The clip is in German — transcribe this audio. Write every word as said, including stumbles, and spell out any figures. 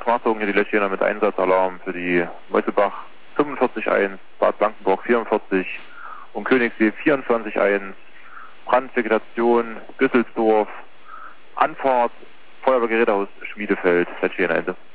Wartung, hier die Leschiner mit Einsatzalarm für die Meuselbach fünfundvierzig eins, Bad Blankenburg vierundvierzig und Königssee vierundzwanzig eins, Brandvegetation, Güsselsdorf, Anfahrt, Feuerwehrgerätehaus Schmiedefeld, Leschiner Ende.